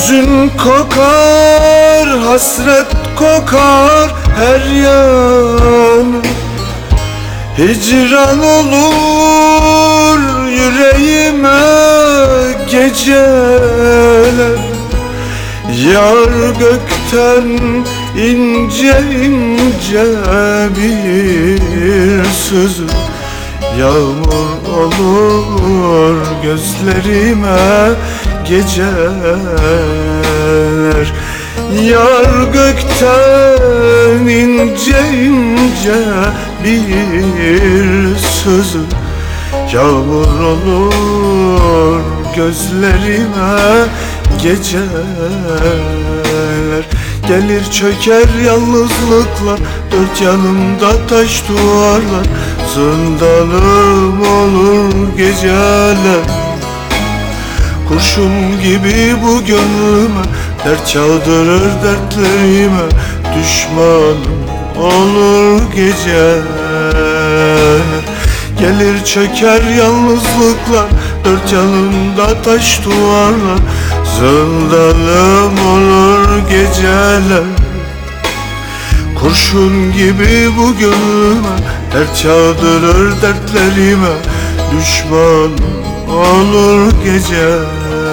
Hüzün kokar, hasret kokar her yan. Hicran olur yüreğime geceler. Yar gökten ince ince bir sızı, yağmur olur gözlerime geceler. Yar gökten ince ince bir sızı, yağmur olur gözlerime geceler. Gelir çöker yalnızlıklar, dört yanımda taş duvarlar. Zindanım olur geceler. Kurşun gibi bu gönlüme dert çaldırır dertlerime. Düşmanım olur geceler. Gelir çöker yalnızlıklar, dört yanımda taş duvarlar. Zindanım olur geceler. Kurşun gibi bu gönlüme dert çaldırır dertlerime. Düşmanım olur geceler.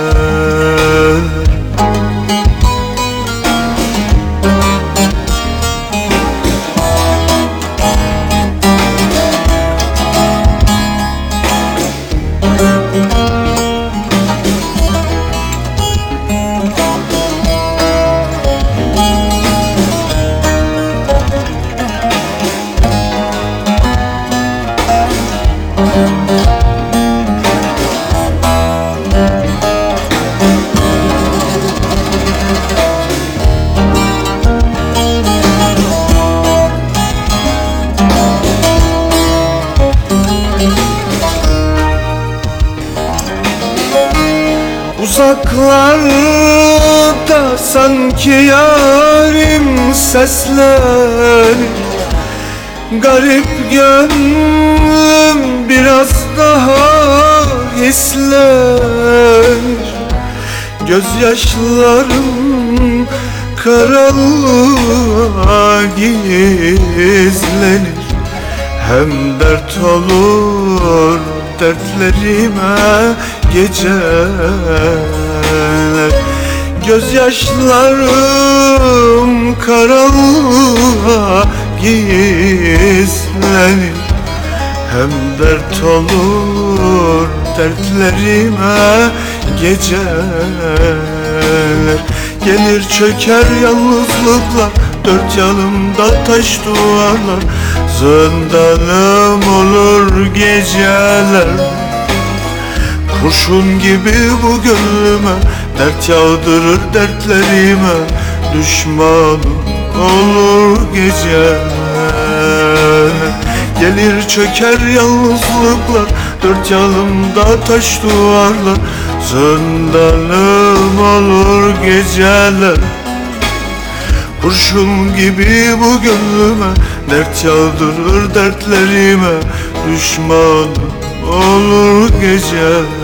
Uzaklarda sanki yarim seslenir. Garip gönlüm biraz daha hislenir. Gözyaşlarım karanlığa gizlenir. Hem dert olur dertlerime geceler. Gözyaşlarım karanlığa gizlenir. Hem dert olur dertlerime geceler. Gelir çöker yalnızlıklar, dört yanımda taş duvarlar. Zindanım olur geceler. Kurşun gibi bu gönlüme dert yağdırır dertlerime. Düşmanım olur geceler. Gelir çöker yalnızlıklar, dört yanımda taş duvarlar. Zindanım olur geceler. Kurşun gibi bu gönlüme dert yağdırır dertlerime. Düşmanım olur geceler.